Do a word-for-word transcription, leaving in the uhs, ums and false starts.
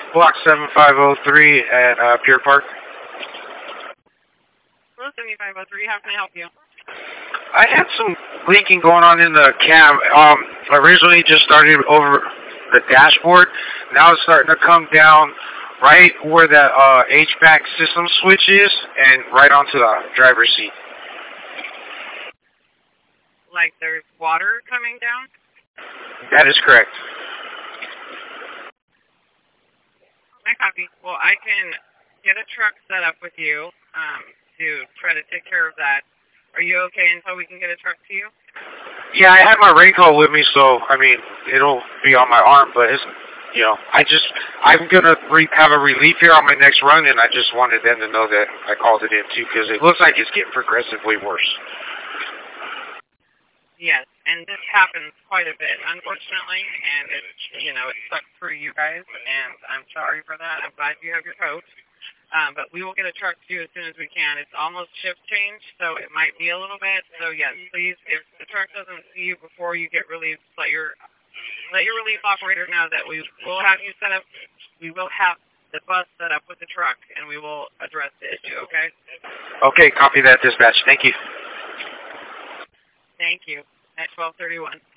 Block seven five oh three at uh, Pier Park. Hello, seventy-five oh three. How can I help you? I had some leaking going on in the cab. Um, originally just started over the dashboard. Now it's starting to come down right where the uh, H V A C system switch is and right onto the driver's seat. Like there's water coming down? That is correct. I copy. Well, I can get a truck set up with you um, to try to take care of that. Are you okay until we can get a truck to you? Yeah, I have my raincoat with me, so, I mean, it'll be on my arm, but it's, you know, I just, I'm going to re- have a relief here on my next run, and I just wanted them to know that I called it in, too, because it looks like it's getting progressively worse. Yes, and this happens quite a bit, unfortunately, and it's, you know, it sucks for you guys, and I'm sorry for that. I'm glad you have your coat. Um, but we will get a truck to you as soon as we can. It's almost shift change, so it might be a little bit. So yes, please, if the truck doesn't see you before you get relieved, let your let your relief operator know that we will have you set up. We will have the bus set up with the truck, and we will address the issue. Okay? Okay, copy that, dispatch. Thank you. Thank you. At twelve thirty-one.